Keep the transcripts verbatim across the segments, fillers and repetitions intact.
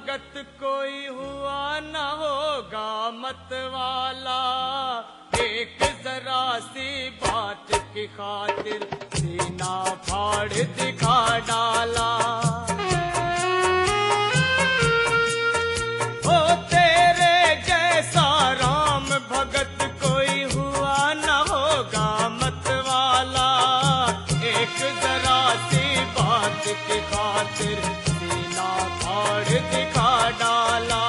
भगत कोई हुआ न होगा मत वाला। एक जरा सी बात की खातिर सीना फाड़ दिखा डाला। ओ तेरे जैसा राम भगत कोई हुआ न होगा मत वाला। एक जरा सी बात की खातिर सीना फाड़ दिखा डाला।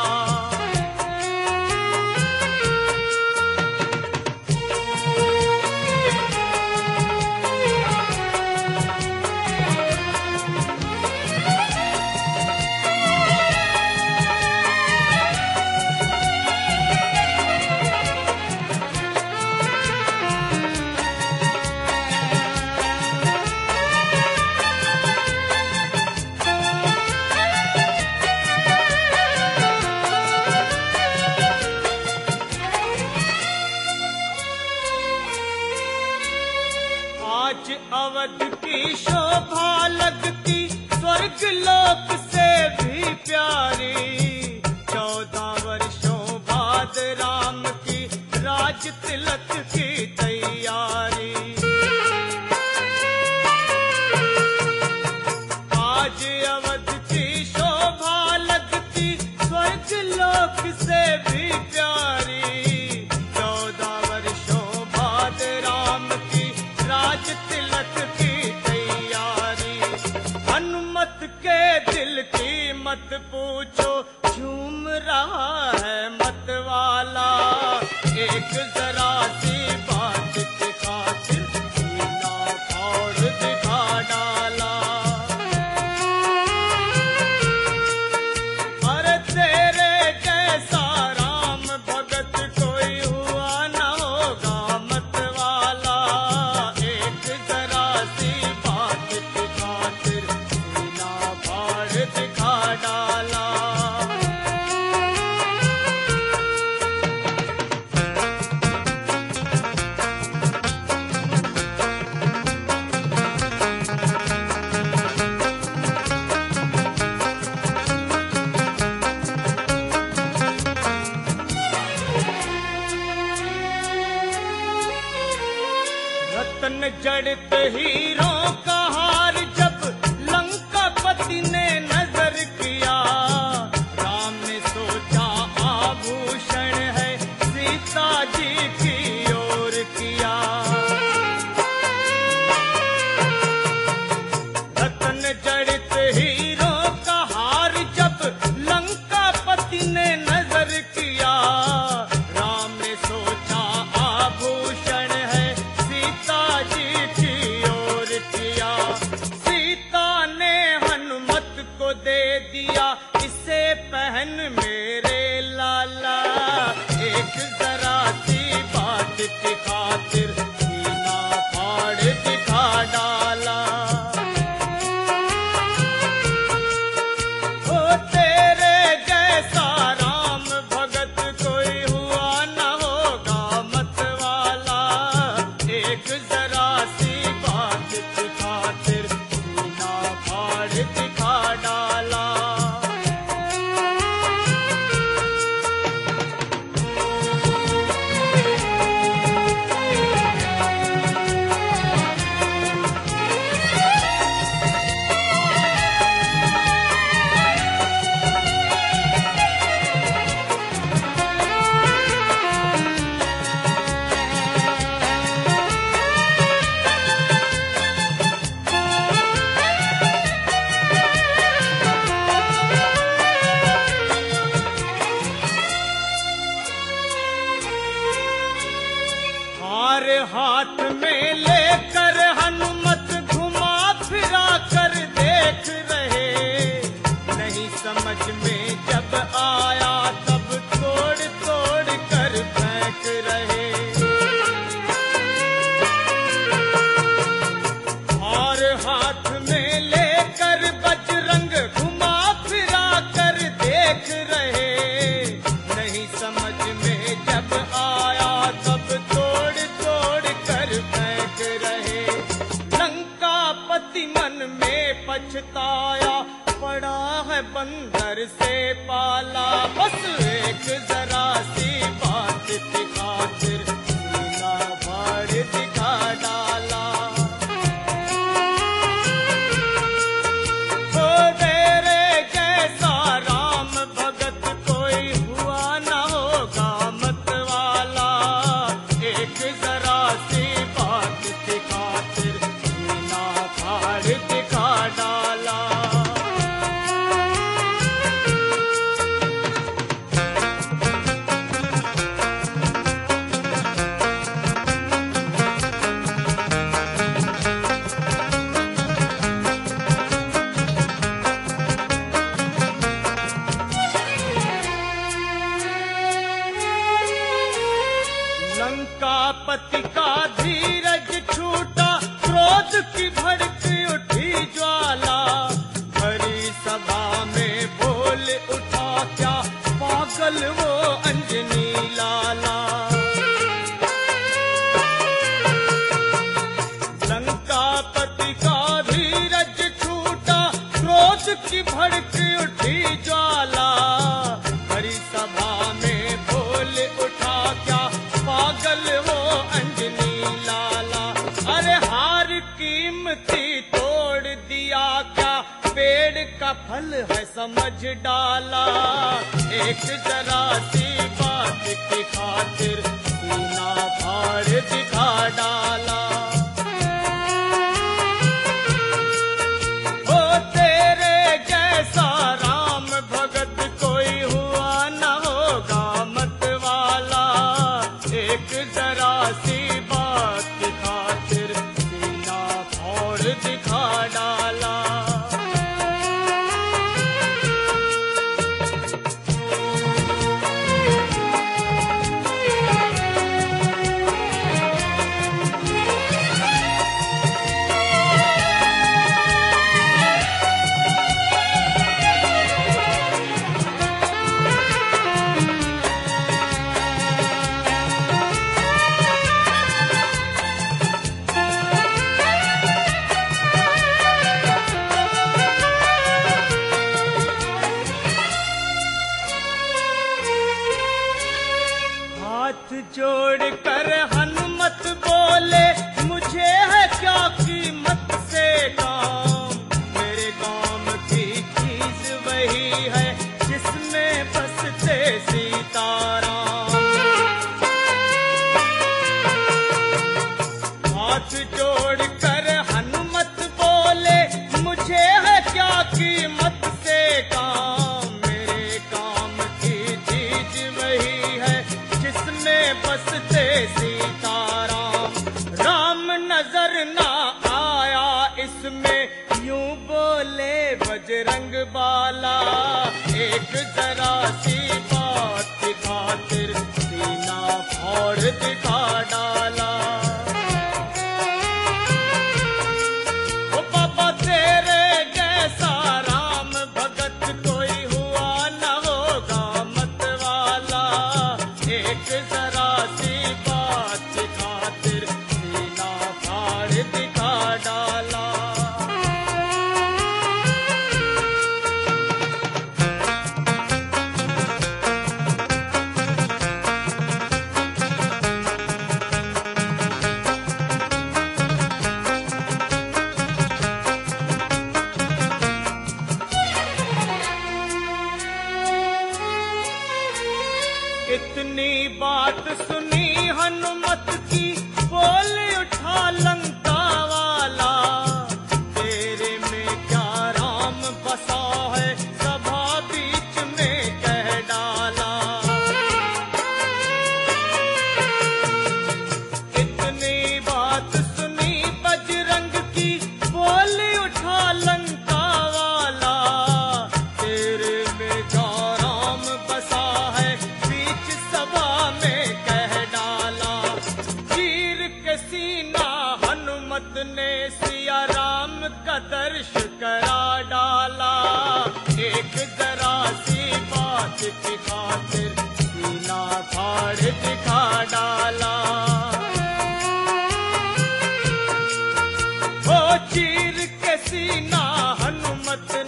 आज अवध की शोभा लगती स्वर्ग लोक से भी प्यारी। चौदह वर्षों बाद राम की राज तिलक की तैयारी। आज अवध की शोभा लगती स्वर्ग लोक से भी प्यारी। चौदह वर्षों बाद राम की राज तिलक की तैयारी। हनुमत के दिल की मत पूछो झूम रहा है मत वाला। एक जरा सी बात की खातिर सीना फाड़ दिखा डाला। अरे तेरे जैसा राम भगत कोई हुआ न होगा मत वाला। एक जरा सी बात की खातिर सीना फाड़ दिखा डाला। रतन जड़त हीरों का हार जब लंकापति ने नजर किया। राम ने सोचा आभूषण है सीता जी की ओर किया। रतन जड़त हीरों का हार जब लंकापति ने नजर किया। राम ने सोचा आभूषण है सीता जी की ओर किया। सीता ने हनुमत को दे दिया इसे पहन मेरे लाला। एक जरा सी बात की खातिर सीना फाड़ दिखा डाला। ओ तेरे जैसा राम भगत कोई हुआ न होगा मत वाला। एक जरा सी बात की खातिर सीना फाड़ दिखा डाला। हार हाथ में लेकर हनुमत घुमा फिरा कर देख रहे। नहीं समझ में जब आया तब तोड़ तोड़ कर फेंक रहे। हार हाथ में लेकर बजरंग घुमा फिरा कर देख रहे। नहीं समझ में जब आया तब तोड़ तोड़ कर फेंक रहे। लंकापति मन में पछताया पड़ पकड़ा है बंदर से पाला, बस एक जरा सी बात की खातिर सीना फाड़ दिखा डाला। ओ तेरे जैसा राम भगत कोई हुआ न होगा मत वाला, एक जरा सी बात की खातिर सीना फाड़ दिखा डाला। लंकापति का धीरज छूटा, क्रोध की भड़क उठी ज्वाला, भरी सभा में बोल उठा क्या पागल वो अंजनी लाला। लंकापति का धीरज छूटा, क्रोध की भड़क उठी ज्वाला, भरी सभा में बोल उठा क्या पागल वो अंजनी लाला। अरे हार कीमती तोड़ दिया क्या, पेड़ का फल है समझ डाला, एक जरा सी बात की खातिर सीना फाड़ दिखा डाला। ओ तेरे जैसा राम भगत कोई हुआ न होगा मत वाला, एक जरा सी बात की खातिर सीना फाड़ दिखा डाला। हाथ जोड़ कर हनुमत बोले, मुझे है क्या कीमत से काम, मेरे काम की चीज वही है जिसमें बसते सीताराम। हाथ जोड़ कर हनुमत बोले, मुझे है क्या कीमत से काम, मेरे काम की चीज वही है जिसमें बसते सीताराम। राम नजर ना आया इसमें, यूं बोले बजरंग बाला, एक जरा सी बात की खातिर सीना फाड़ दिखा डाला। ओ बाबा तेरे जैसा राम भगत कोई हुआ न होगा मत वाला, एक जरा सी बात की खातिर सीना फाड़ दिखा डाला। इतनी बात सुनी हनुमत की, बोल उठा लंका वाला, तेरे में क्या राम बसा है सभा बीच में कह डाला। इतनी बात सुनी बजरंग की, बोल उठा लंका वाला, तेरे में क्या राम बसा है बीच सभा में कह डाला। चीर के सीना हनुमत ने सिया राम का दर्श करा डाला, एक जरा सी बात की खातिर सीना फाड़ दिखा डाला। ओ चीर के सीना हनुमत